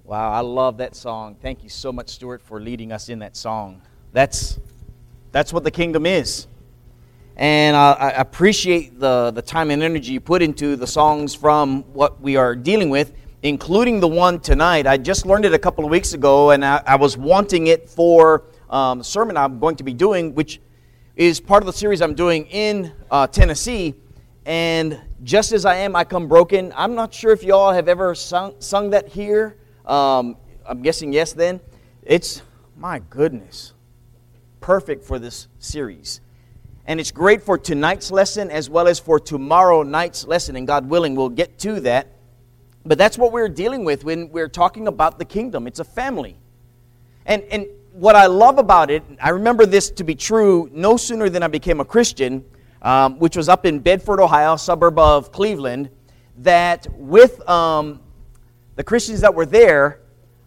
Wow, I love that song. Thank you so much, Stuart, for leading us in that song. That's what the kingdom is. And I appreciate the time and energy you put into the songs from what we are dealing with, including the one tonight. I just learned it a couple of weeks ago, and I was wanting it for the sermon I'm going to be doing, which is part of the series I'm doing in Tennessee. And just as I am, I come broken. I'm not sure if y'all have ever sung that here. I'm guessing yes then. It's, my goodness, perfect for this series. And it's great for tonight's lesson as well as for tomorrow night's lesson. And God willing, we'll get to that. But that's what we're dealing with when we're talking about the kingdom. It's a family. And what I love about it, I remember this to be true no sooner than I became a Christian, which was up in Bedford, Ohio, suburb of Cleveland, that with the Christians that were there,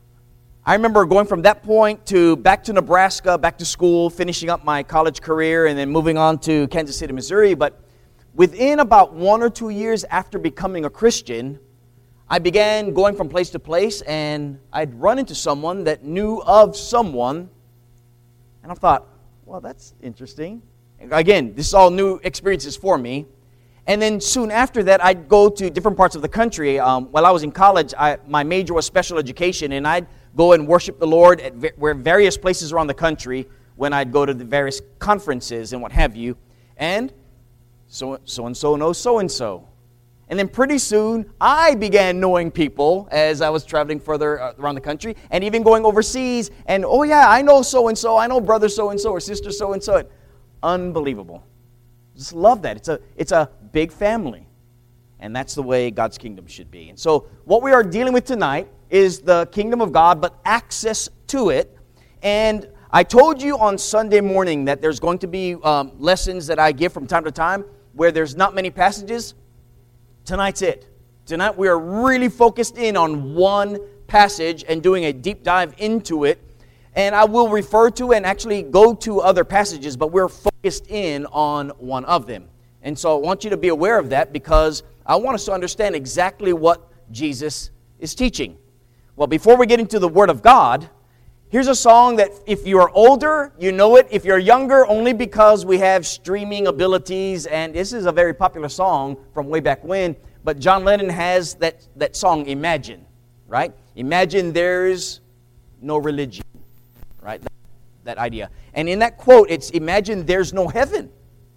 I remember going from that point to back to Nebraska, back to school, finishing up my college career, and then moving on to Kansas City, Missouri. But within about 1 or 2 years after becoming a Christian, I began going from place to place, and I'd run into someone that knew of someone, and I thought, well, that's interesting. Again, this is all new experiences for me. And then soon after that, I'd go to different parts of the country. While I was in college, my major was special education, and I'd go and worship the Lord at various places around the country when I'd go to the various conferences and what have you. And so-and-so knows so-and-so. And then pretty soon, I began knowing people as I was traveling further around the country and even going overseas. And, oh yeah, I know so-and-so, I know brother so-and-so or sister so-and-so. Unbelievable. Just love that. It's a big family. And that's the way God's kingdom should be. And so what we are dealing with tonight is the kingdom of God, but access to it. And I told you on Sunday morning that there's going to be lessons that I give from time to time where there's not many passages. Tonight's it. Tonight we are really focused in on one passage and doing a deep dive into it. And I will refer to and actually go to other passages, but we're focused in on one of them. And so I want you to be aware of that because I want us to understand exactly what Jesus is teaching. Well, before we get into the Word of God, here's a song that if you are older, you know it. If you're younger, only because we have streaming abilities. And this is a very popular song from way back when. But John Lennon has that song, Imagine, right? Imagine there's no religion, right? That idea. And in that quote, it's imagine there's no heaven.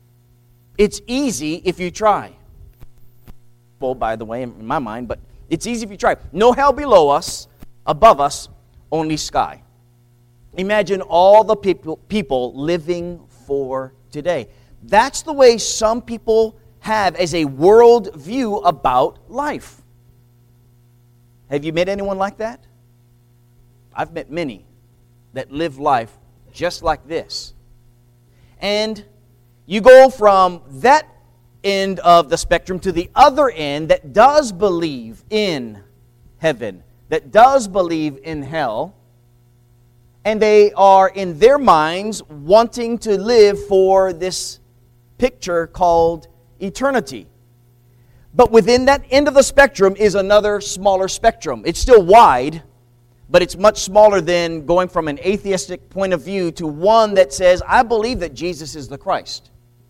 It's easy if you try. Well, by the way, in my mind, but it's easy if you try. No hell below us, above us, only sky. Imagine all the people living for today. That's the way some people have as a world view about life. Have you met anyone like that? I've met many that live life just like this. And you go from that end of the spectrum to the other end that does believe in heaven, that does believe in hell, and they are in their minds wanting to live for this picture called eternity. But within that end of the spectrum is another smaller spectrum. It's still wide, but it's much smaller than going from an atheistic point of view to one that says, I believe that Jesus is the Christ.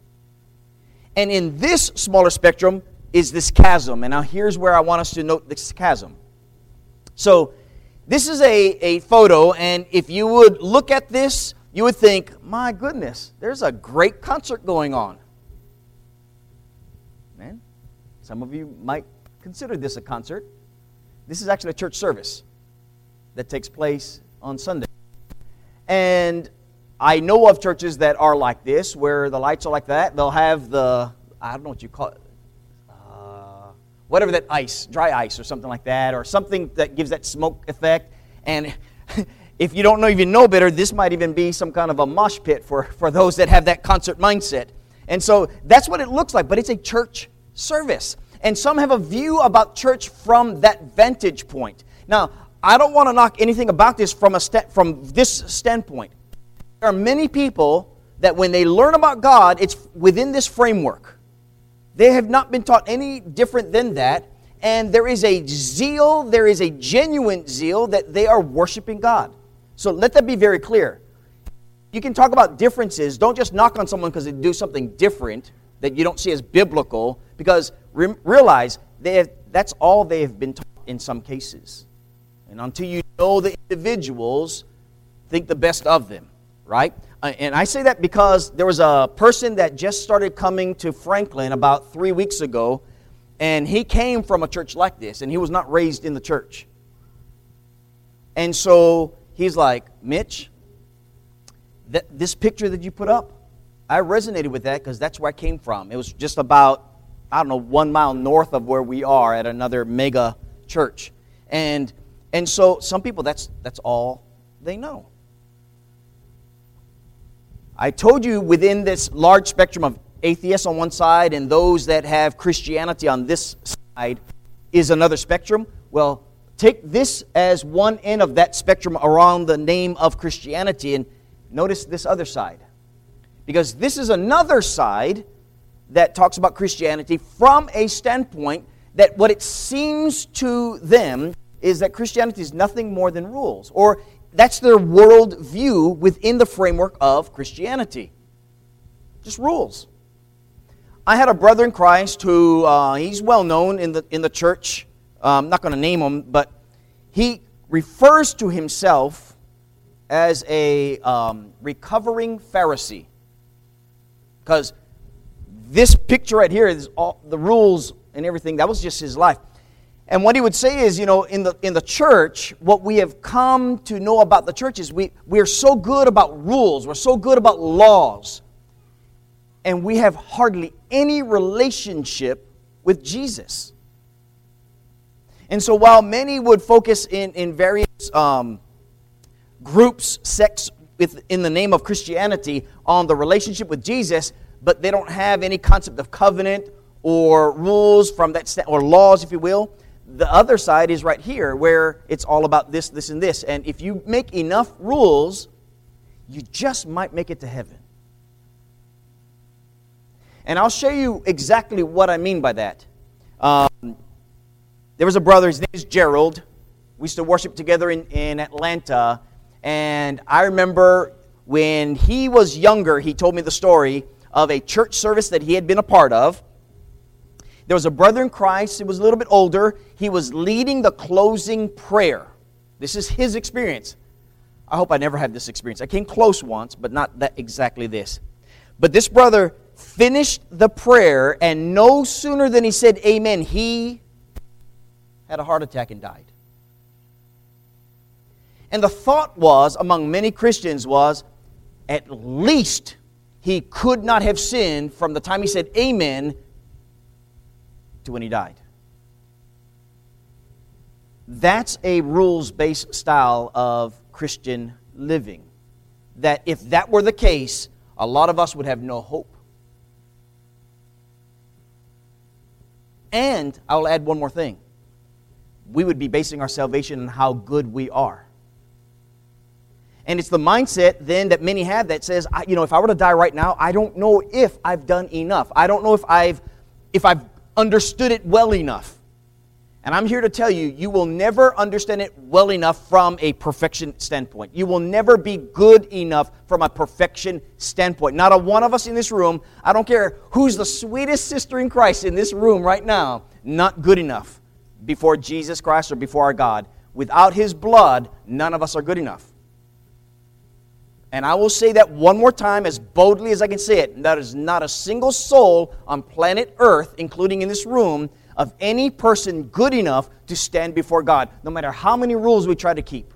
And in this smaller spectrum is this chasm. And now here's where I want us to note this chasm. So this is a photo, and if you would look at this, you would think, my goodness, there's a great concert going on. Man, some of you might consider this a concert. This is actually a church service that takes place on Sunday. And I know of churches that are like this, where the lights are like that. They'll have the, I don't know what you call it, whatever that ice, dry ice or something like that, or something that gives that smoke effect. And if you don't even know better, this might even be some kind of a mosh pit for those that have that concert mindset. And so that's what it looks like, but it's a church service. And some have a view about church from that vantage point. Now, I don't want to knock anything about this from this standpoint. There are many people that when they learn about God, it's within this framework. They have not been taught any different than that, and there is a zeal, there is a genuine zeal that they are worshiping God. So let that be very clear. You can talk about differences. Don't just knock on someone because they do something different that you don't see as biblical, because realize that's all they have been taught in some cases. And until you know the individuals, think the best of them, right? And I say that because there was a person that just started coming to Franklin about 3 weeks ago, and he came from a church like this, and he was not raised in the church. And so he's like, Mitch, this picture that you put up, I resonated with that because that's where I came from. It was just about, 1 mile north of where we are at another mega church. And so some people, that's all they know. I told you within this large spectrum of atheists on one side and those that have Christianity on this side is another spectrum. Well, take this as one end of that spectrum around the name of Christianity, and notice this other side. Because this is another side that talks about Christianity from a standpoint that what it seems to them is that Christianity is nothing more than rules. Or that's their world view within the framework of Christianity. Just rules. I had a brother in Christ who, he's well known in the church. I'm not going to name him, but he refers to himself as a recovering Pharisee. Because this picture right here is all the rules and everything. That was just his life. And what he would say is, in the church, what we have come to know about the church is we are so good about rules. We're so good about laws. And we have hardly any relationship with Jesus. And so while many would focus in various groups, sects in the name of Christianity on the relationship with Jesus, but they don't have any concept of covenant or rules from that, or laws, if you will. The other side is right here, where it's all about this, this, and this. And if you make enough rules, you just might make it to heaven. And I'll show you exactly what I mean by that. There was a brother, his name is Gerald. We used to worship together in Atlanta. And I remember when he was younger, he told me the story of a church service that he had been a part of. There was a brother in Christ, he was a little bit older. He was leading the closing prayer. This is his experience. I hope I never had this experience. I came close once, but not that exactly this. But this brother finished the prayer, and no sooner than he said amen, he had a heart attack and died. And the thought was, among many Christians, was, at least he could not have sinned from the time he said amen to when he died. That's a rules-based style of Christian living. That if that were the case, a lot of us would have no hope. And I'll add one more thing. We would be basing our salvation on how good we are. And it's the mindset then that many have that says, if I were to die right now, I don't know if I've done enough. I don't know if I've understood it well enough. And I'm here to tell you, you will never understand it well enough from a perfection standpoint. You will never be good enough from a perfection standpoint. Not a one of us in this room, I don't care who's the sweetest sister in Christ in this room right now, not good enough before Jesus Christ or before our God. Without His blood, none of us are good enough. And I will say that one more time as boldly as I can say it. There is not a single soul on planet Earth, including in this room, of any person good enough to stand before God, no matter how many rules we try to keep.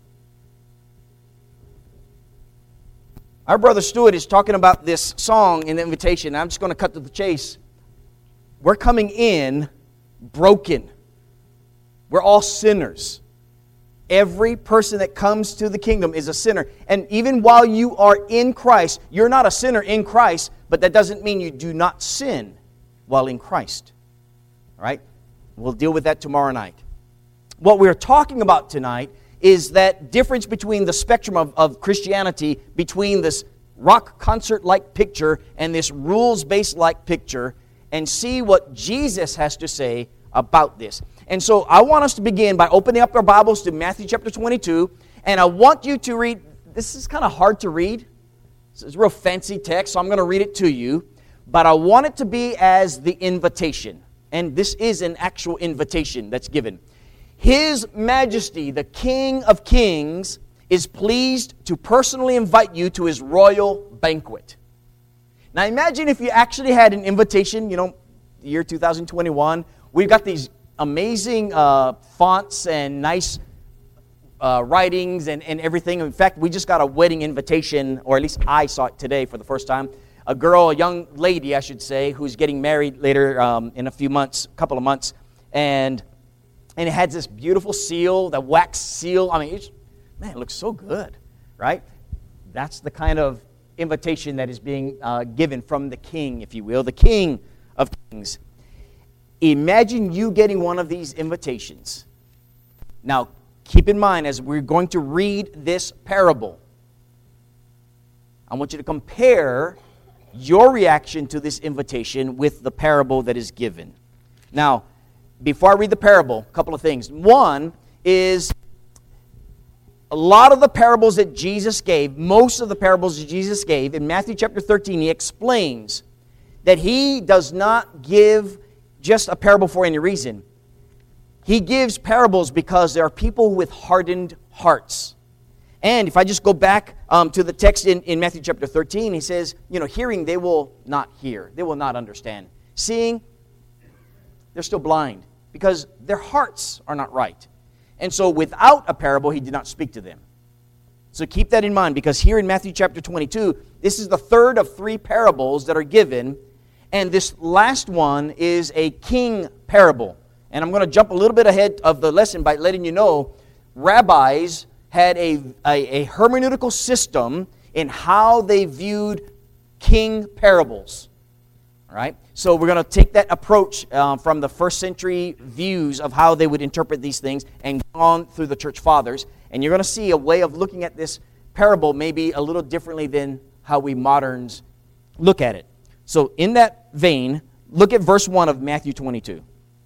Our brother Stuart is talking about this song in the invitation. I'm just going to cut to the chase. We're coming in broken. We're all sinners. Every person that comes to the kingdom is a sinner. And even while you are in Christ, you're not a sinner in Christ, but that doesn't mean you do not sin while in Christ. All right? We'll deal with that tomorrow night. What we're talking about tonight is that difference between the spectrum of Christianity, between this rock concert-like picture and this rules-based-like picture, and see what Jesus has to say about this. And so I want us to begin by opening up our Bibles to Matthew chapter 22. And I want you to read, this is kind of hard to read. It's a real fancy text, so I'm going to read it to you. But I want it to be as the invitation. And this is an actual invitation that's given. His Majesty, the King of Kings, is pleased to personally invite you to His royal banquet. Now imagine if you actually had an invitation, the year 2021. We've got these amazing fonts and nice writings and everything. In fact, we just got a wedding invitation, or at least I saw it today for the first time. A young lady, I should say, who's getting married later in a couple of months. And it had this beautiful seal, the wax seal. I mean, it looks so good, right? That's the kind of invitation that is being given from the king, if you will, the King of Kings. Imagine you getting one of these invitations. Now, keep in mind, as we're going to read this parable, I want you to compare your reaction to this invitation with the parable that is given. Now, before I read the parable, a couple of things. One is a lot of the parables that Jesus gave, most of the parables that Jesus gave, in Matthew chapter 13, He explains that He does not give just a parable for any reason. He gives parables because there are people with hardened hearts. And if I just go back to the text in Matthew chapter 13, He says, hearing they will not hear. They will not understand. Seeing, they're still blind because their hearts are not right. And so without a parable, He did not speak to them. So keep that in mind, because here in Matthew chapter 22, this is the third of three parables that are given. And this last one is a king parable. And I'm going to jump a little bit ahead of the lesson by letting you know, rabbis had a hermeneutical system in how they viewed king parables. All right? So we're going to take that approach from the first century views of how they would interpret these things and go on through the church fathers. And you're going to see a way of looking at this parable maybe a little differently than how we moderns look at it. So in that vein, look at verse 1 of Matthew 22.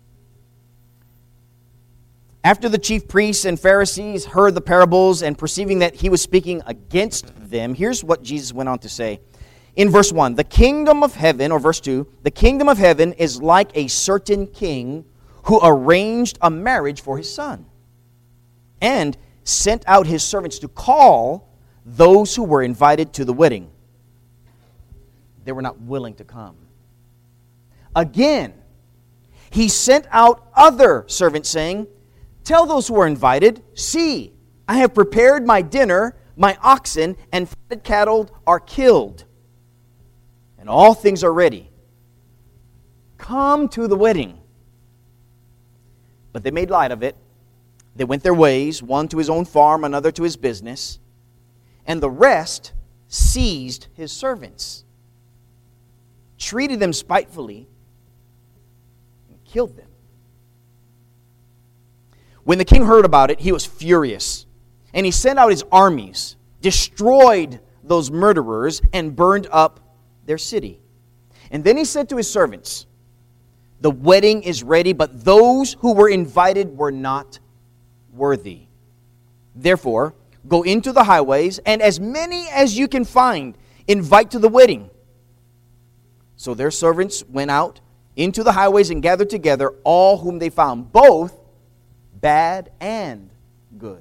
After the chief priests and Pharisees heard the parables and perceiving that He was speaking against them, here's what Jesus went on to say. In verse 1, the kingdom of heaven, or verse 2, the kingdom of heaven is like a certain king who arranged a marriage for his son and sent out his servants to call those who were invited to the wedding. They were not willing to come. Again, He sent out other servants saying, tell those who are invited, see, I have prepared my dinner, my oxen and fatted cattle are killed, and all things are ready. Come to the wedding. But they made light of it. They went their ways, one to his own farm, another to his business, and the rest seized His servants, treated them spitefully, and killed them. When the king heard about it, he was furious, and he sent out his armies, destroyed those murderers, and burned up their city. And then he said to his servants, the wedding is ready, but those who were invited were not worthy. Therefore, go into the highways, and as many as you can find, invite to the wedding. So their servants went out into the highways and gathered together all whom they found, both bad and good.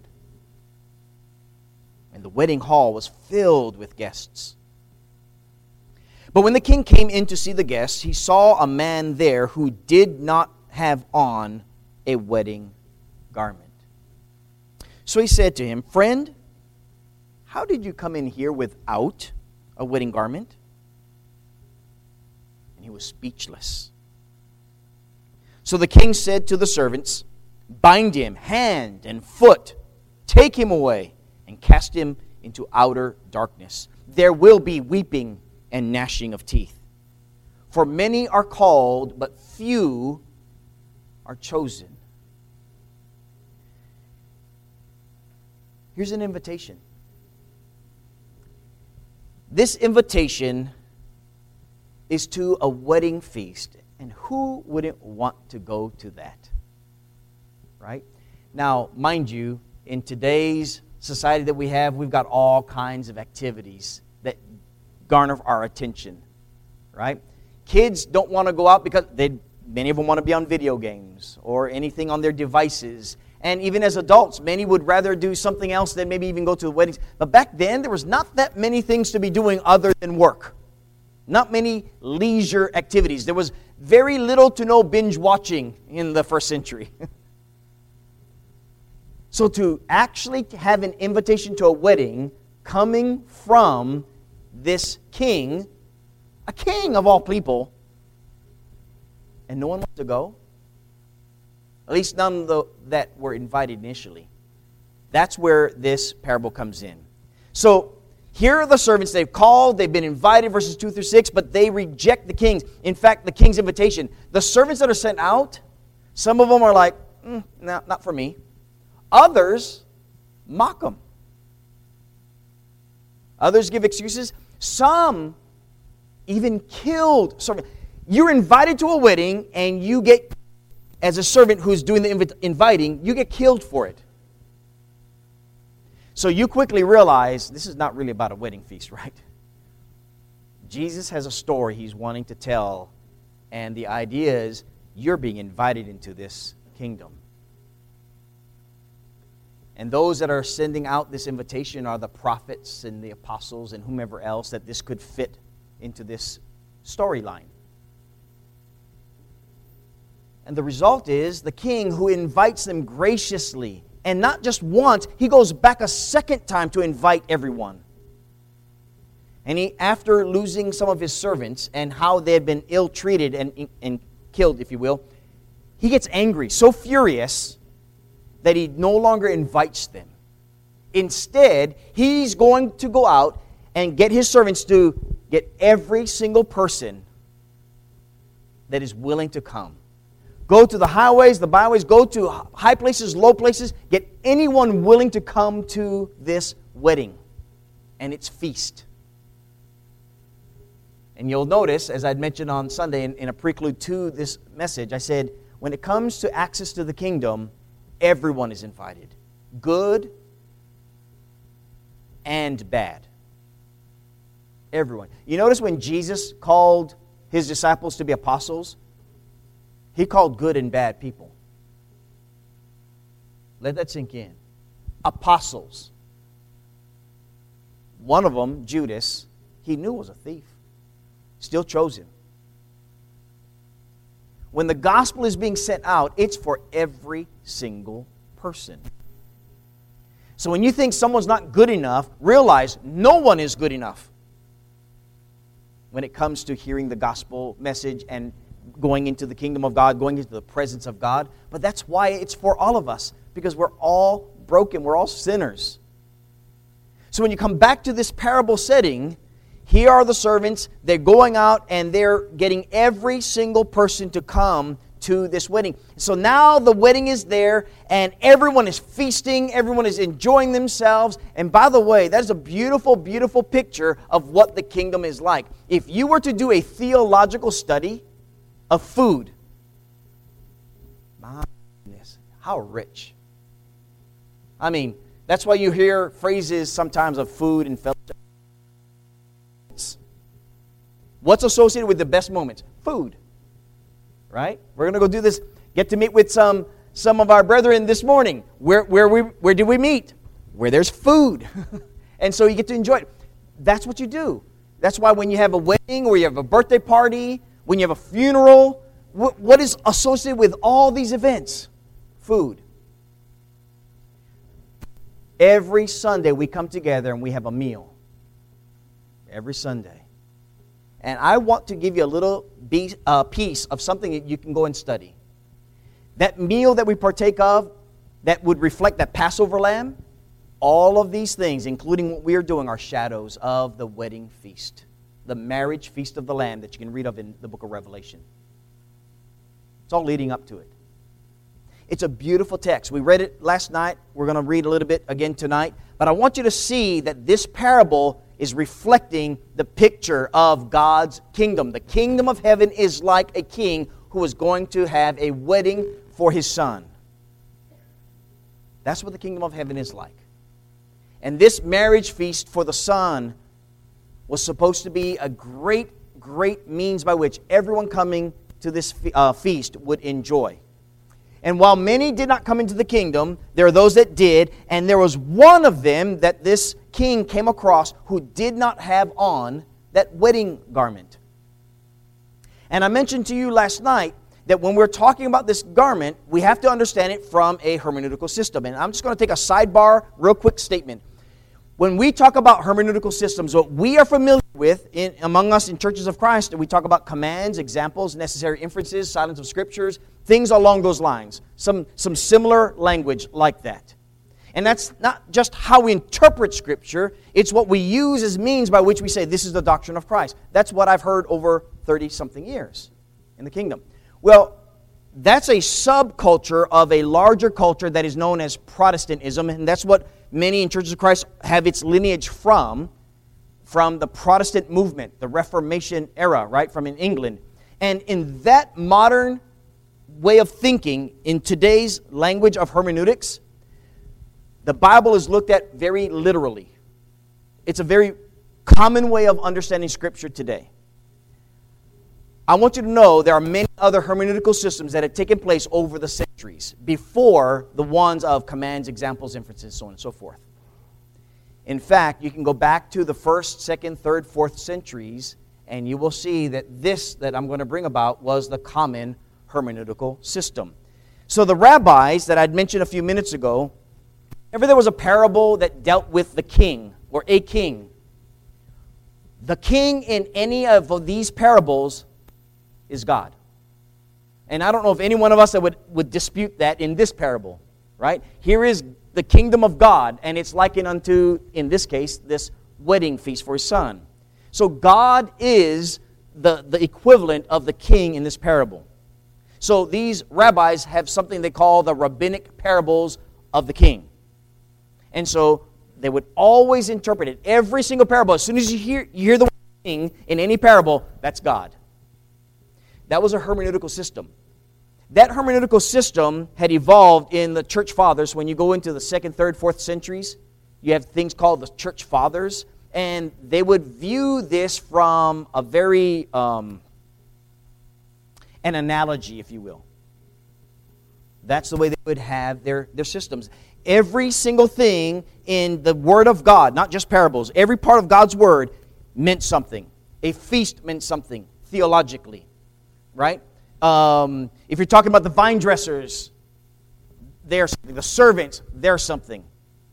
And the wedding hall was filled with guests. But when the king came in to see the guests, he saw a man there who did not have on a wedding garment. So he said to him, friend, how did you come in here without a wedding garment? And he was speechless. So the king said to the servants, bind him hand and foot, take him away, and cast him into outer darkness. There will be weeping and gnashing of teeth. For many are called, but few are chosen. Here's an invitation. This invitation is to a wedding feast. And who wouldn't want to go to that? Right? Now, mind you, in today's society that we have, we've got all kinds of activities that garner our attention. Right? Kids don't want to go out because many of them want to be on video games or anything on their devices. And even as adults, many would rather do something else than maybe even go to the weddings. But back then, there was not that many things to be doing other than work. Not many leisure activities. There was very little to no binge watching in the first century. So to actually have an invitation to a wedding coming from this king, a king of all people, and no one wants to go, at least none that were invited initially. That's where this parable comes in. So here are the servants they've called, they've been invited, verses 2 through 6, but they reject the king's. In fact, the king's invitation. The servants that are sent out, some of them are like, no, not for me. Others mock them. Others give excuses. Some even killed servants. You're invited to a wedding and you get, as a servant who's doing the inviting, you get killed for it. So you quickly realize this is not really about a wedding feast, right? Jesus has a story he's wanting to tell, and the idea is you're being invited into this kingdom. And those that are sending out this invitation are the prophets and the apostles and whomever else that this could fit into this storyline. And the result is the king who invites them graciously, and not just once, he goes back a second time to invite everyone. And he, after losing some of his servants and how they had been ill-treated and killed, if you will, he gets angry, so furious that he no longer invites them. Instead, he's going to go out and get his servants to get every single person that is willing to come. Go to the highways, the byways, go to high places, low places. Get anyone willing to come to this wedding and its feast. And you'll notice, as I'd mentioned on Sunday in a prelude to this message, I said, when it comes to access to the kingdom, everyone is invited. Good and bad. Everyone. You notice when Jesus called his disciples to be apostles, he called good and bad people. Let that sink in. Apostles. One of them, Judas, he knew was a thief. Still chose him. When the gospel is being sent out, it's for every single person. So when you think someone's not good enough, realize no one is good enough when it comes to hearing the gospel message and going into the kingdom of God, going into the presence of God. But that's why it's for all of us, because we're all broken, we're all sinners. So when you come back to this parable setting, here are the servants, they're going out and they're getting every single person to come to this wedding. So now the wedding is there and everyone is feasting, everyone is enjoying themselves. And by the way, that is a beautiful, beautiful picture of what the kingdom is like. If you were to do a theological study of food, my goodness, how rich. I mean, that's why you hear phrases sometimes of food and fellowship. What's associated with the best moments? Food. Right? We're going to go do this, get to meet with some of our brethren this morning. Where did we meet? Where there's food. And so you get to enjoy it. That's what you do. That's why when you have a wedding or you have a birthday party, when you have a funeral, what is associated with all these events? Food. Every Sunday we come together and we have a meal. Every Sunday. And I want to give you a little piece of something that you can go and study. That meal that we partake of, that would reflect that Passover lamb, all of these things, including what we are doing, are shadows of the wedding feast. The marriage feast of the Lamb that you can read of in the book of Revelation. It's all leading up to it. It's a beautiful text. We read it last night. We're going to read a little bit again tonight. But I want you to see that this parable is reflecting the picture of God's kingdom. The kingdom of heaven is like a king who is going to have a wedding for his son. That's what the kingdom of heaven is like. And this marriage feast for the son was supposed to be a great, great means by which everyone coming to this feast would enjoy. And while many did not come into the kingdom, there are those that did, and there was one of them that this king came across who did not have on that wedding garment. And I mentioned to you last night that when we're talking about this garment, we have to understand it from a hermeneutical system. And I'm just going to take a sidebar, real quick statement. When we talk about hermeneutical systems, what we are familiar with among us in churches of Christ, we talk about commands, examples, necessary inferences, silence of scriptures, things along those lines. Some similar language like that. And that's not just how we interpret Scripture, it's what we use as means by which we say this is the doctrine of Christ. That's what I've heard over 30-something years in the kingdom. Well, that's a subculture of a larger culture that is known as Protestantism, and that's what many in Churches of Christ have its lineage from the Protestant movement, the Reformation era, right, from in England. And in that modern way of thinking, in today's language of hermeneutics, the Bible is looked at very literally. It's a very common way of understanding Scripture today. I want you to know there are many other hermeneutical systems that have taken place over the centuries before the ones of commands, examples, inferences, so on and so forth. In fact, you can go back to the 1st, 2nd, 3rd, 4th centuries, and you will see that this that I'm going to bring about was the common hermeneutical system. So the rabbis that I'd mentioned a few minutes ago, whenever there was a parable that dealt with the king or a king, the king in any of these parables is God. And I don't know if any one of us that would dispute that in this parable, right? Here is the kingdom of God, and it's likened unto, in this case, this wedding feast for his son. So God is the equivalent of the king in this parable. So these rabbis have something they call the rabbinic parables of the king. And so they would always interpret it. Every single parable, as soon as you hear the word king in any parable, that's God. That was a hermeneutical system. That hermeneutical system had evolved in the church fathers. When you go into the 2nd, 3rd, 4th centuries, you have things called the church fathers, and they would view this from a very, an analogy, if you will. That's the way they would have their systems. Every single thing in the Word of God, not just parables, every part of God's Word meant something. A feast meant something theologically, right? If you're talking about the vine dressers, they're something. The servants, they're something.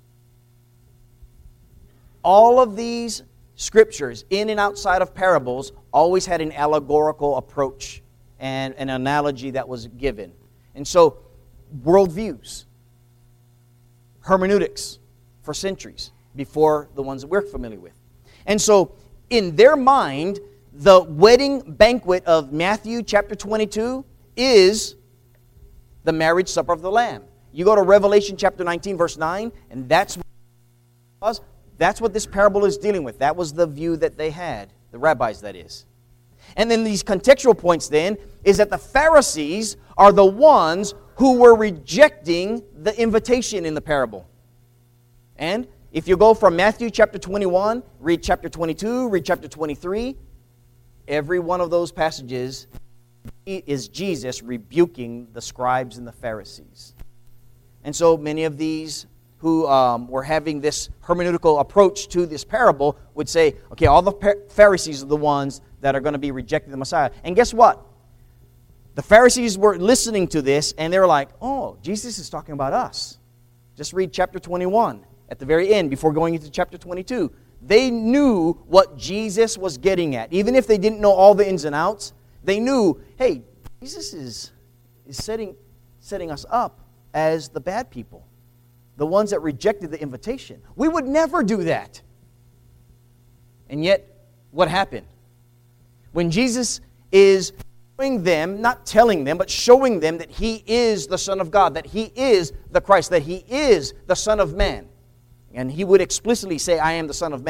All of these scriptures, in and outside of parables, always had an allegorical approach and an analogy that was given. And so, worldviews, hermeneutics for centuries before the ones that we're familiar with. And so, in their mind, the wedding banquet of Matthew chapter 22 is the marriage supper of the Lamb. You go to Revelation chapter 19, verse 9, and that's what this parable is dealing with. That was the view that they had, the rabbis, that is. And then these contextual points then is that the Pharisees are the ones who were rejecting the invitation in the parable. And if you go from Matthew chapter 21, read chapter 22, read chapter 23, every one of those passages is Jesus rebuking the scribes and the Pharisees. And so many of these who were having this hermeneutical approach to this parable would say, okay, all the Pharisees are the ones that are going to be rejecting the Messiah. And guess what? The Pharisees were listening to this, and they were like, oh, Jesus is talking about us. Just read chapter 21 at the very end before going into chapter 22. They knew what Jesus was getting at. Even if they didn't know all the ins and outs, they knew, hey, Jesus is setting us up as the bad people, the ones that rejected the invitation. We would never do that. And yet, what happened? When Jesus is showing them, not telling them, but showing them that He is the Son of God, that He is the Christ, that He is the Son of Man. And He would explicitly say, I am the Son of Man.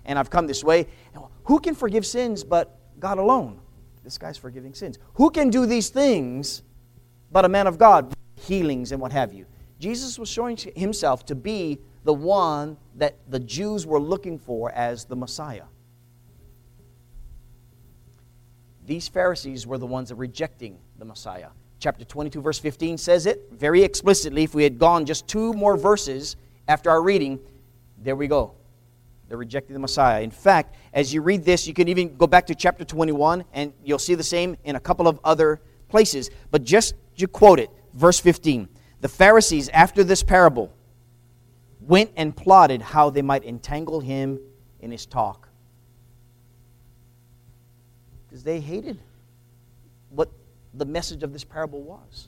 and I've come this way. Who can forgive sins but God alone? This guy's forgiving sins. Who can do these things but a man of God? Healings and what have you. Jesus was showing himself to be the one that the Jews were looking for as the Messiah. These Pharisees were the ones that were rejecting the Messiah. Chapter 22, verse 15 says it very explicitly. If we had gone just 2 more verses after our reading, there we go. They're rejecting the Messiah. In fact, as you read this, you can even go back to chapter 21, and you'll see the same in a couple of other places. But just you quote it, verse 15. The Pharisees, after this parable, went and plotted how they might entangle him in his talk. Because they hated what the message of this parable was.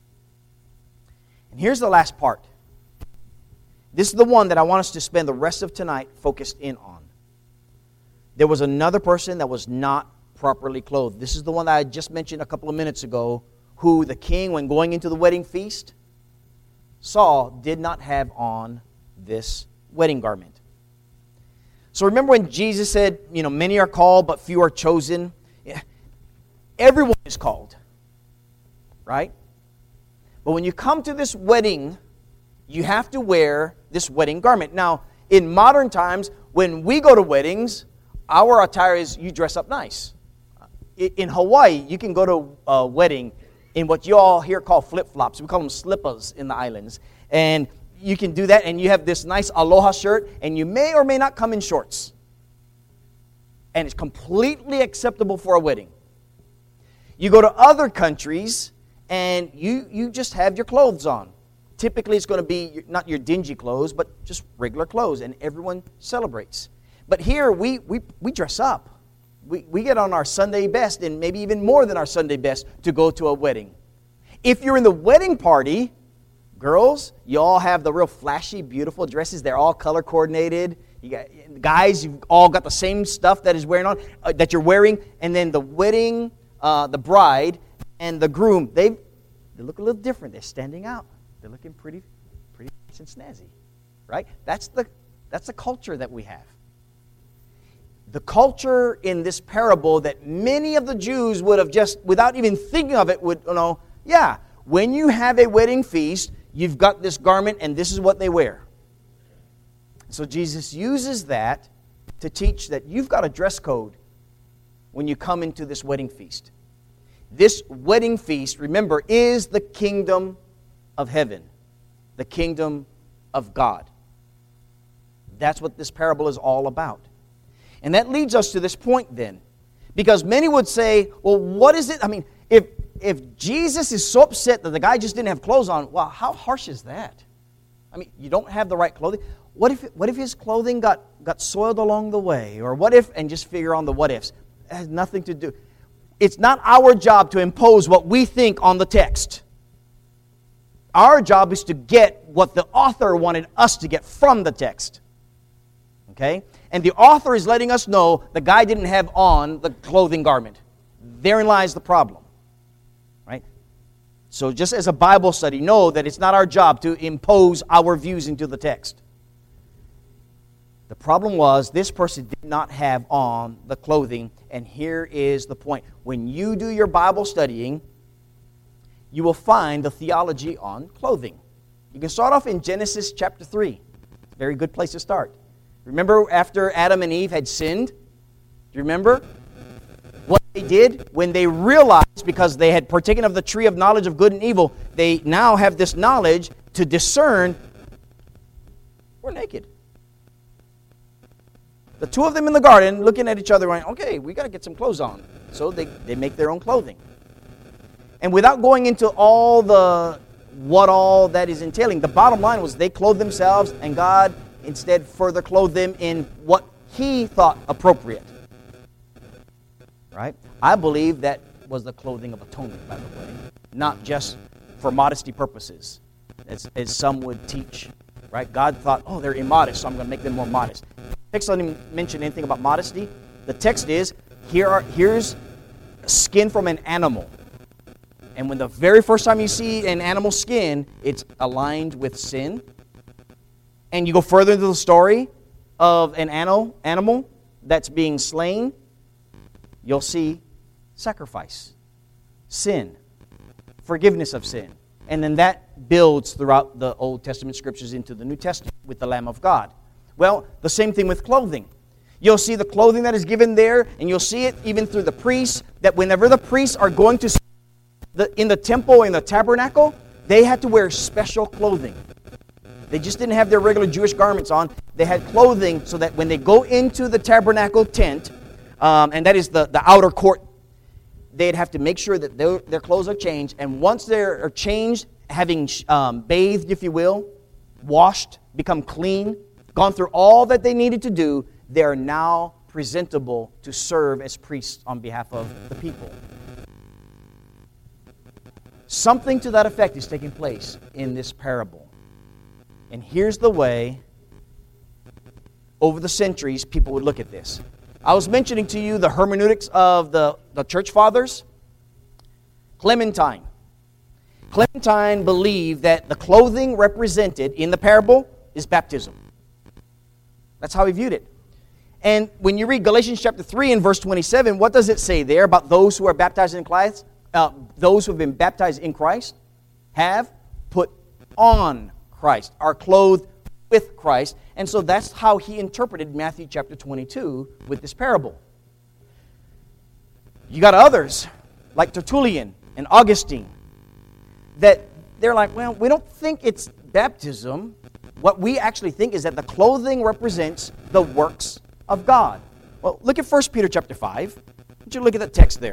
And here's the last part. This is the one that I want us to spend the rest of tonight focused in on. There was another person that was not properly clothed. This is the one that I just mentioned a couple of minutes ago, who the king, when going into the wedding feast, saw did not have on this wedding garment. So remember when Jesus said, many are called, but few are chosen? Everyone is called, right? But when you come to this wedding, you have to wear this wedding garment. Now, in modern times, when we go to weddings, our attire is you dress up nice. In Hawaii, you can go to a wedding in what you all here call flip-flops. We call them slippers in the islands. And you can do that, and you have this nice aloha shirt, and you may or may not come in shorts. And it's completely acceptable for a wedding. You go to other countries, and you just have your clothes on. Typically, it's going to be not your dingy clothes, but just regular clothes, and everyone celebrates. But here, we dress up. We get on our Sunday best, and maybe even more than our Sunday best, to go to a wedding. If you're in the wedding party, girls, you all have the real flashy, beautiful dresses. They're all color coordinated. You got guys, you've all got the same stuff that that you're wearing. And then the wedding, the bride and the groom, they look a little different. They're standing out. They're looking pretty nice and snazzy, right? That's the culture that we have. The culture in this parable that many of the Jews would have just, without even thinking of it, would when you have a wedding feast, you've got this garment and this is what they wear. So Jesus uses that to teach that you've got a dress code when you come into this wedding feast. This wedding feast, remember, is the kingdom of heaven, the kingdom of God. That's what this parable is all about. And that leads us to this point then. Because many would say, well, what is it? I mean, if Jesus is so upset that the guy just didn't have clothes on, well, how harsh is that? I mean, you don't have the right clothing. What if his clothing got soiled along the way? Or what if, and just figure on the what ifs. It has nothing to do. It's not our job to impose what we think on the text. Our job is to get what the author wanted us to get from the text. Okay? And the author is letting us know the guy didn't have on the clothing garment. Therein lies the problem. Right? So just as a Bible study, know that it's not our job to impose our views into the text. The problem was this person did not have on the clothing, and here is the point. When you do your Bible studying, you will find the theology on clothing. You can start off in Genesis chapter 3. It's a very good place to start. Remember after Adam and Eve had sinned? Do you remember? What they did when they realized, because they had partaken of the tree of knowledge of good and evil, they now have this knowledge to discern, we're naked. The two of them in the garden looking at each other going, okay, we got to get some clothes on. So they make their own clothing. And without going into all that is entailing, the bottom line was they clothed themselves, and God instead further clothed them in what He thought appropriate. Right? I believe that was the clothing of atonement, by the way. Not just for modesty purposes, as some would teach. Right? God thought, oh, they're immodest, so I'm going to make them more modest. The text doesn't even mention anything about modesty. The text is, here's skin from an animal. And when the very first time you see an animal skin, it's aligned with sin. And you go further into the story, of an animal that's being slain, you'll see sacrifice, sin, forgiveness of sin. And then that builds throughout the Old Testament scriptures into the New Testament with the Lamb of God. Well, the same thing with clothing. You'll see the clothing that is given there, and you'll see it even through the priests, that whenever the priests are going to in the temple, in the tabernacle, they had to wear special clothing. They just didn't have their regular Jewish garments on. They had clothing so that when they go into the tabernacle tent, and that is the outer court, they'd have to make sure that their clothes are changed. And once they're changed, having bathed, if you will, washed, become clean, gone through all that they needed to do, they are now presentable to serve as priests on behalf of the people. Something to that effect is taking place in this parable. And here's the way, over the centuries, people would look at this. I was mentioning to you the hermeneutics of the church fathers. Clementine believed that the clothing represented in the parable is baptism. That's how he viewed it. And when you read Galatians chapter 3 and verse 27, what does it say there about those who are baptized in Christ? Those who have been baptized in Christ have put on Christ, are clothed with Christ. And so that's how he interpreted Matthew chapter 22 with this parable. You got others, like Tertullian and Augustine, that they're like, well, we don't think it's baptism. What we actually think is that the clothing represents the works of God. Well, look at 1 Peter chapter 5. Would you look at that text there?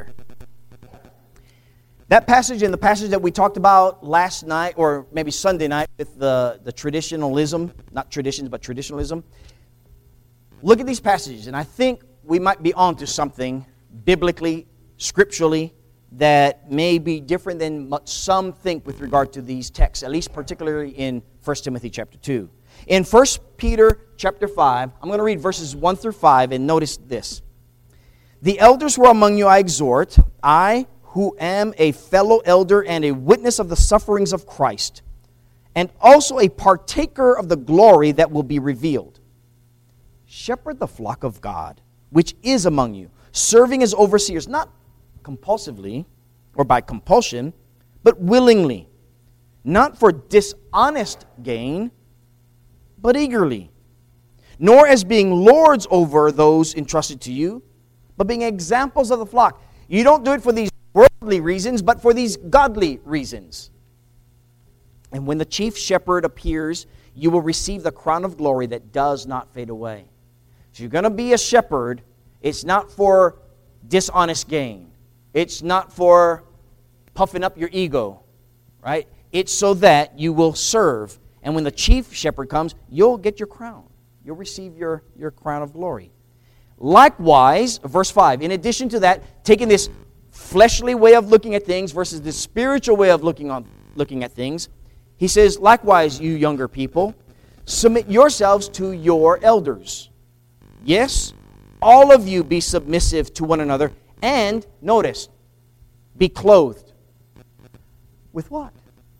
That passage and the passage that we talked about last night, or maybe Sunday night, with the traditionalism, not traditions, but traditionalism. Look at these passages, and I think we might be onto something biblically, scripturally, that may be different than what some think with regard to these texts, at least particularly in 1 Timothy chapter 2. In 1 Peter chapter 5, I'm going to read verses 1 through 5, and notice this. The elders who are among you I exhort, I who am a fellow elder and a witness of the sufferings of Christ, and also a partaker of the glory that will be revealed. Shepherd the flock of God, which is among you, serving as overseers, not compulsively or by compulsion, but willingly, not for dishonest gain, but eagerly, nor as being lords over those entrusted to you, but being examples of the flock. You don't do it for these worldly reasons, but for these godly reasons. And when the chief shepherd appears, you will receive the crown of glory that does not fade away. So you're going to be a shepherd. It's not for dishonest gain. It's not for puffing up your ego, right? It's so that you will serve. And when the chief shepherd comes, you'll get your crown. You'll receive your crown of glory. Likewise, verse 5, in addition to that, taking this fleshly way of looking at things versus the spiritual way of looking at things, he says, likewise, you younger people, submit yourselves to your elders. Yes, all of you be submissive to one another, and, notice, be clothed. With what?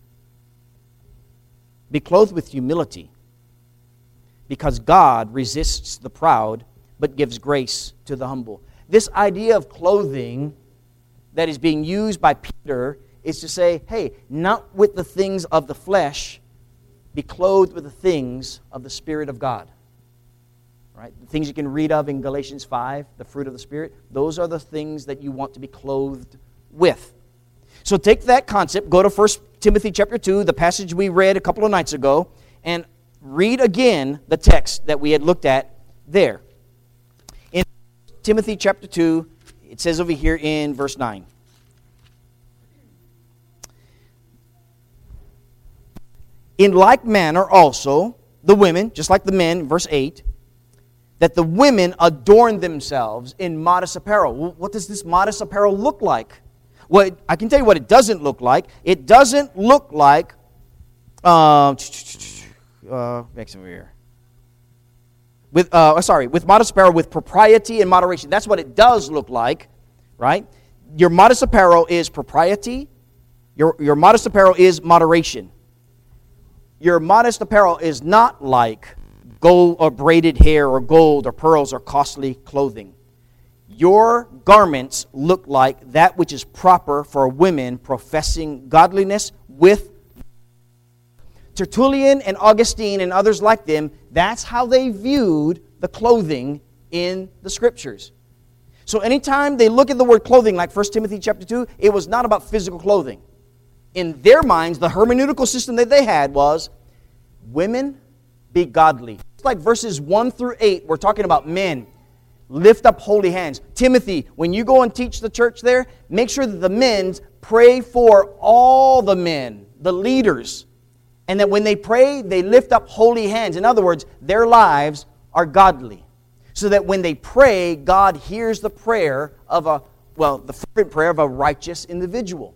Be clothed with humility, because God resists the proud, but gives grace to the humble. This idea of clothing that is being used by Peter is to say, hey, not with the things of the flesh, be clothed with the things of the Spirit of God. Right? The things you can read of in Galatians 5, the fruit of the Spirit, those are the things that you want to be clothed with. So take that concept, go to 1 Timothy chapter 2, the passage we read a couple of nights ago, and read again the text that we had looked at there. In Timothy chapter 2, it says over here in verse 9. In like manner also, the women, just like the men, verse 8, that the women adorn themselves in modest apparel. Well, what does this modest apparel look like? Well, I can tell you what it doesn't look like. It doesn't look like, next over here. With modest apparel with propriety and moderation. That's what it does look like, right? Your modest apparel is propriety. Your modest apparel is moderation. Your modest apparel is not like gold or braided hair or gold or pearls or costly clothing. Your garments look like that which is proper for women professing godliness with. Tertullian and Augustine and others like them, that's how they viewed the clothing in the Scriptures. So anytime they look at the word clothing, like 1 Timothy chapter 2, it was not about physical clothing. In their minds, the hermeneutical system that they had was, women, be godly. It's like verses 1 through 8, we're talking about men. Lift up holy hands. Timothy, when you go and teach the church there, make sure that the men pray for all the men, the leaders. And that when they pray, they lift up holy hands. In other words, their lives are godly. So that when they pray, God hears the prayer of the fervent prayer of a righteous individual.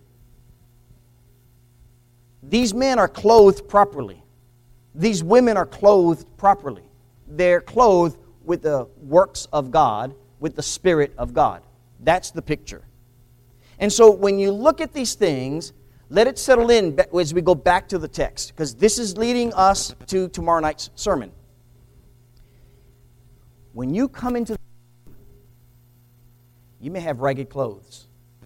These men are clothed properly. These women are clothed properly. They're clothed with the works of God, with the Spirit of God. That's the picture. And so when you look at these things, let it settle in as we go back to the text, because this is leading us to tomorrow night's sermon. When you come into you may have ragged clothes.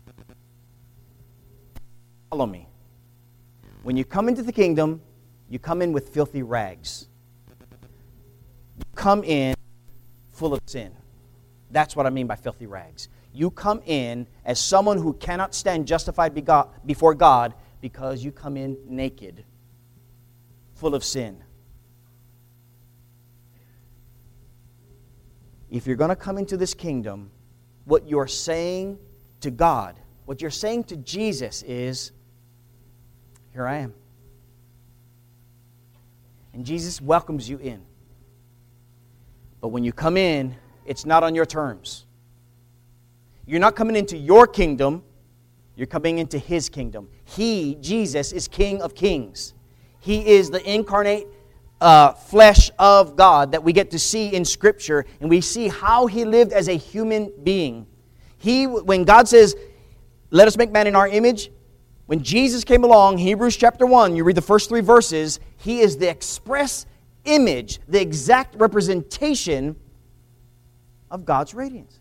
Follow me. When you come into the kingdom, you come in with filthy rags. You come in full of sin. That's what I mean by filthy rags. You come in as someone who cannot stand justified before God because you come in naked, full of sin. If you're going to come into this kingdom, what you're saying to God, what you're saying to Jesus is, here I am. And Jesus welcomes you in. But when you come in, it's not on your terms. You're not coming into your kingdom. You're coming into His kingdom. He, Jesus, is King of kings. He is the incarnate flesh of God that we get to see in Scripture. And we see how He lived as a human being. When God says, let us make man in our image, when Jesus came along, Hebrews chapter 1, you read the first 3 verses, He is the express image, the exact representation of God's radiance.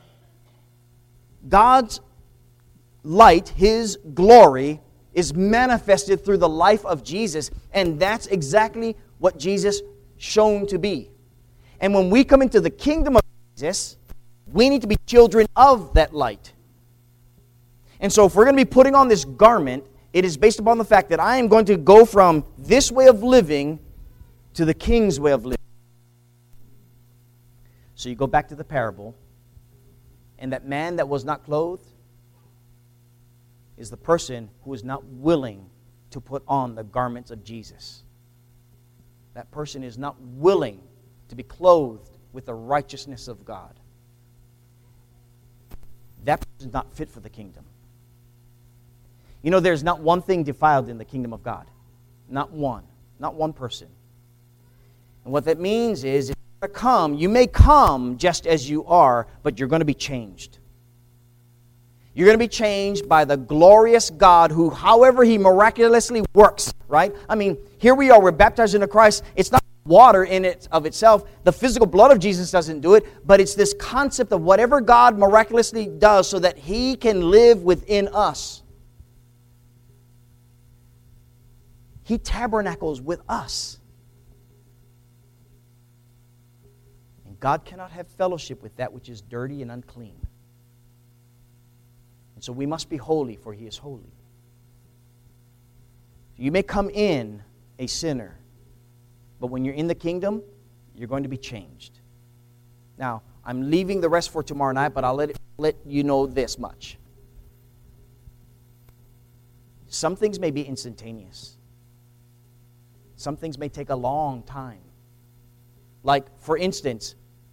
God's light, His glory, is manifested through the life of Jesus, and that's exactly what Jesus shown to be. And when we come into the kingdom of Jesus, we need to be children of that light. And so if we're going to be putting on this garment, it is based upon the fact that I am going to go from this way of living to the King's way of living. So you go back to the parable, and that man that was not clothed is the person who is not willing to put on the garments of Jesus. That person is not willing to be clothed with the righteousness of God. That person is not fit for the kingdom. You know, there's not one thing defiled in the kingdom of God. Not one. Not one person. And what that means is, if you're going to come, you may come just as you are, but you're going to be changed. You're going to be changed by the glorious God who, however He miraculously works, right? I mean, here we are, we're baptized into Christ. It's not water in it of itself. The physical blood of Jesus doesn't do it, but it's this concept of whatever God miraculously does so that He can live within us. He tabernacles with us. And God cannot have fellowship with that which is dirty and unclean. And so we must be holy, for He is holy. You may come in a sinner, but when you're in the kingdom, you're going to be changed. Now, I'm leaving the rest for tomorrow night, but I'll let you know this much. Some things may be instantaneous. Some things may take a long time. Like, for instance,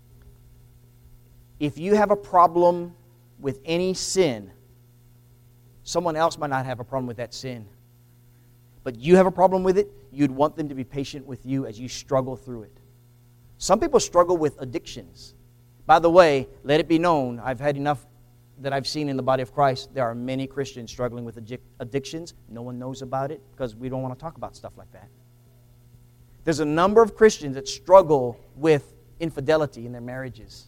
if you have a problem with any sin, someone else might not have a problem with that sin. But you have a problem with it, you'd want them to be patient with you as you struggle through it. Some people struggle with addictions. By the way, let it be known, I've had enough that I've seen in the body of Christ. There are many Christians struggling with addictions. No one knows about it because we don't want to talk about stuff like that. There's a number of Christians that struggle with infidelity in their marriages.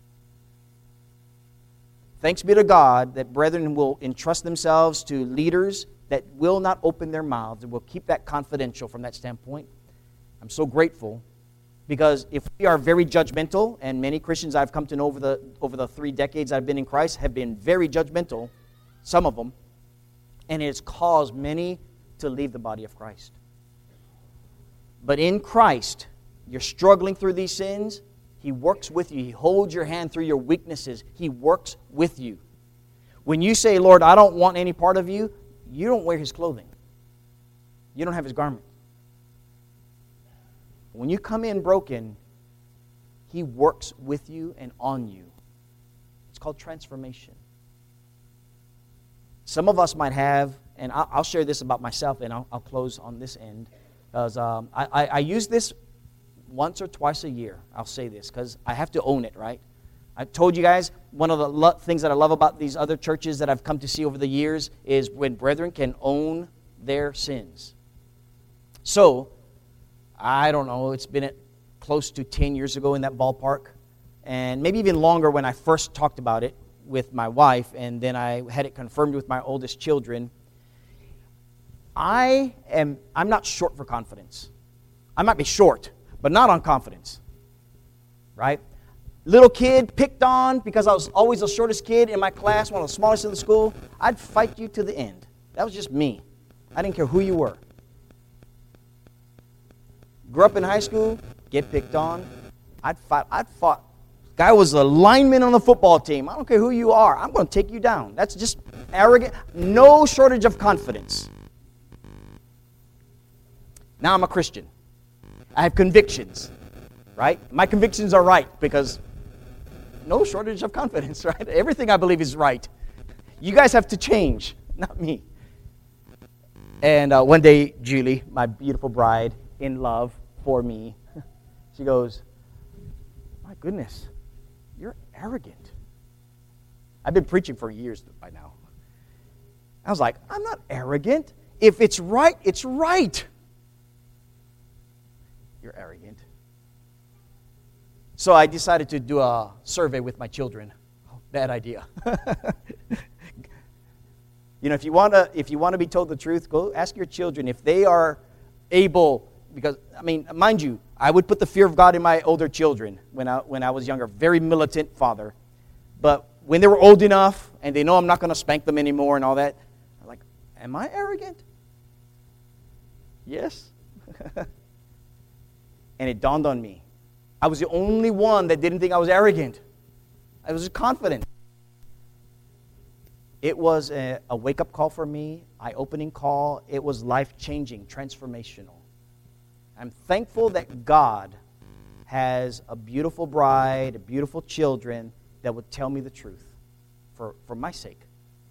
Thanks be to God that brethren will entrust themselves to leaders that will not open their mouths and will keep that confidential from that standpoint. I'm so grateful, because if we are very judgmental, and many Christians I've come to know over the 3 decades I've been in Christ have been very judgmental, some of them, and it's caused many to leave the body of Christ. But in Christ, you're struggling through these sins, He works with you. He holds your hand through your weaknesses. He works with you. When you say, Lord, I don't want any part of you, you don't wear His clothing. You don't have His garment. When you come in broken, He works with you and on you. It's called transformation. Some of us might have, and I'll share this about myself, and I'll close on this end, because I use this once or twice a year. I'll say this because I have to own it, right? I told you guys, one of the things that I love about these other churches that I've come to see over the years is when brethren can own their sins. So, I don't know, it's been close to 10 years ago in that ballpark, and maybe even longer when I first talked about it with my wife, and then I had it confirmed with my oldest children. I'm not short for confidence. I might be short, but not on confidence, right? Little kid, picked on because I was always the shortest kid in my class, one of the smallest in the school. I'd fight you to the end. That was just me. I didn't care who you were. Grew up in high school, get picked on. I'd fought. Guy was a lineman on the football team. I don't care who you are. I'm going to take you down. That's just arrogant. No shortage of confidence. Now I'm a Christian. I have convictions, right? My convictions are right because no shortage of confidence, right? Everything I believe is right. You guys have to change, not me. And one day, Julie, my beautiful bride, in love for me, she goes, my goodness, you're arrogant. I've been preaching for years by now. I was like, I'm not arrogant. If it's right, it's right. You're arrogant. So I decided to do a survey with my children. Oh, bad idea. If you want to be told the truth, go ask your children if they are able. Because mind you, I would put the fear of God in my older children when I was younger. Very militant father, but when they were old enough and they know I'm not going to spank them anymore and all that, I'm like, am I arrogant? Yes. And it dawned on me. I was the only one that didn't think I was arrogant. I was confident. It was a wake-up call for me, eye-opening call. It was life-changing, transformational. I'm thankful that God has a beautiful bride, beautiful children that would tell me the truth for my sake.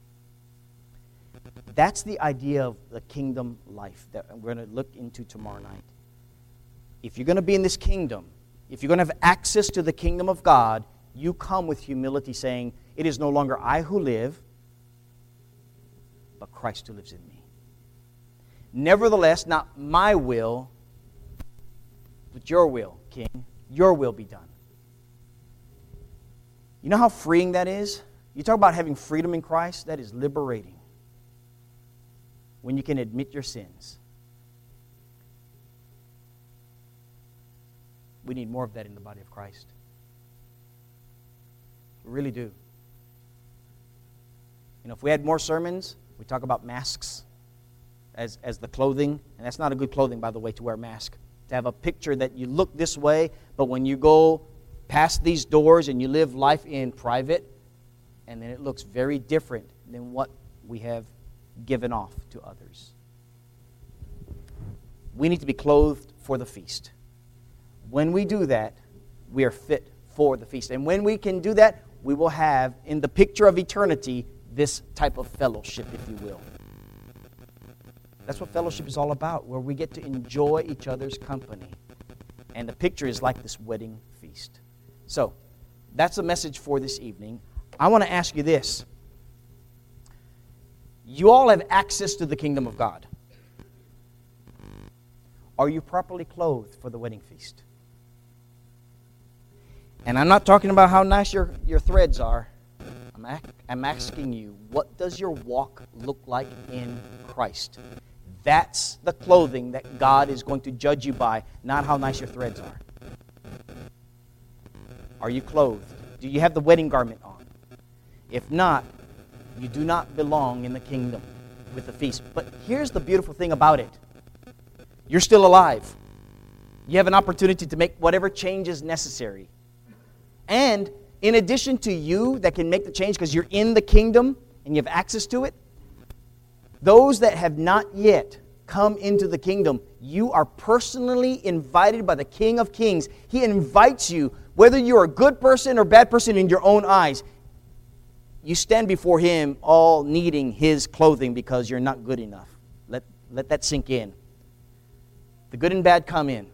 That's the idea of the kingdom life that we're going to look into tomorrow night. If you're going to be in this kingdom, if you're going to have access to the kingdom of God, you come with humility saying, it is no longer I who live, but Christ who lives in me. Nevertheless, not my will, but your will, King. Your will be done. You know how freeing that is? You talk about having freedom in Christ, that is liberating. When you can admit your sins. We need more of that in the body of Christ. We really do. If we had more sermons, we talk about masks as the clothing. And that's not a good clothing, by the way, to wear a mask. To have a picture that you look this way, but when you go past these doors and you live life in private, and then it looks very different than what we have given off to others. We need to be clothed for the feast. When we do that, we are fit for the feast. And when we can do that, we will have, in the picture of eternity, this type of fellowship, if you will. That's what fellowship is all about, where we get to enjoy each other's company. And the picture is like this wedding feast. So, that's the message for this evening. I want to ask you this. You all have access to the kingdom of God. Are you properly clothed for the wedding feast? And I'm not talking about how nice your threads are. I'm asking you, what does your walk look like in Christ? That's the clothing that God is going to judge you by, not how nice your threads are. Are you clothed? Do you have the wedding garment on? If not, you do not belong in the kingdom with the feast. But here's the beautiful thing about it. You're still alive. You have an opportunity to make whatever change is necessary. And in addition to you that can make the change because you're in the kingdom and you have access to it, those that have not yet come into the kingdom, you are personally invited by the King of Kings. He invites you, whether you're a good person or bad person in your own eyes. You stand before Him all needing His clothing because you're not good enough. Let that sink in. The good and bad come in.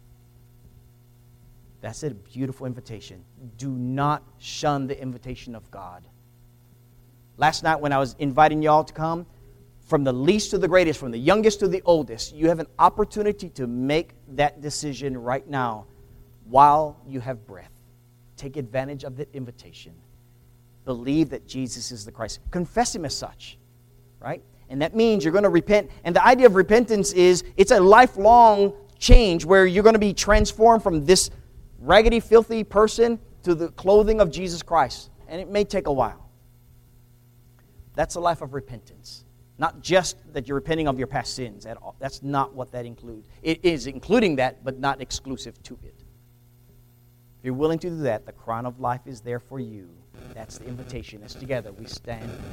That's a beautiful invitation. Do not shun the invitation of God. Last night when I was inviting y'all to come, from the least to the greatest, from the youngest to the oldest, you have an opportunity to make that decision right now while you have breath. Take advantage of that invitation. Believe that Jesus is the Christ. Confess Him as such, right? And that means you're going to repent. And the idea of repentance is it's a lifelong change where you're going to be transformed from this raggedy, filthy person to the clothing of Jesus Christ. And it may take a while. That's a life of repentance. Not just that you're repenting of your past sins at all. That's not what that includes. It is including that, but not exclusive to it. If you're willing to do that, the crown of life is there for you. That's the invitation. As together we stand